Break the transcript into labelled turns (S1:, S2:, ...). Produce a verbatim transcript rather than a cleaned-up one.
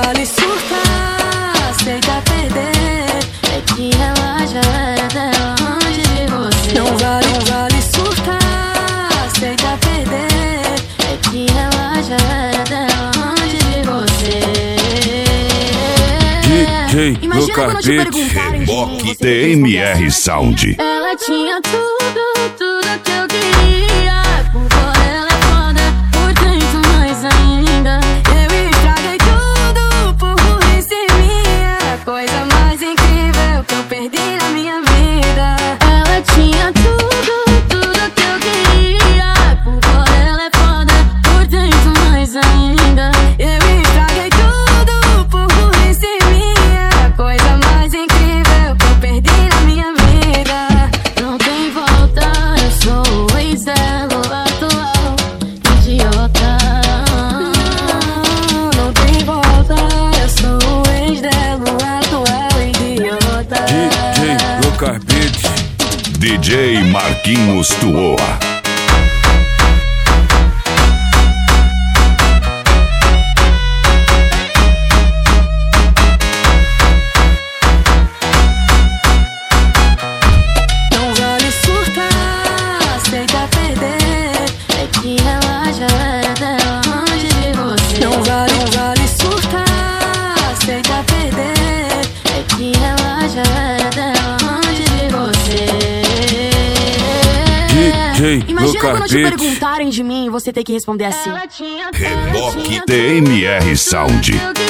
S1: vale surtar, aceita perder. É que ela já é dela antes de você. Não vale, não vale surtar, aceita perder. É que ela já é dela antes de você.
S2: D J Lucas Beats,
S3: Reboque T M R Sound.
S1: Ela tinha tudo, tudo que eu queria. Por fora ela é foda, por dentro mais ainda. Eu estraguei tudo por burrice minha. A coisa mais incrível que eu perdi na minha vida. Ela tinha tudo, tudo que eu queria. Por fora ela é foda, por dentro mais ainda. Eu estraguei tudo por burrice minha. A coisa mais incrível que eu perdi na minha vida. Não tem volta, eu sou o ex dela, o atual idiota. Não tem volta, eu sou o ex dela, o atual idiota.
S2: D J Lucas Beats,
S3: D J Marquinhos Tuoa.
S1: Não vale surtar, aceita perder. É que ela já é dela antes de você. Não vale, não vale surtar, aceita perder. É que ela já é dela antes de você.
S2: D J
S4: Imagina quando
S2: Lucas
S4: te
S2: Beats.
S4: perguntarem de mim e você ter que responder assim.
S1: Ela tinha,
S3: Reboque T M R Sound.
S1: tudo que eu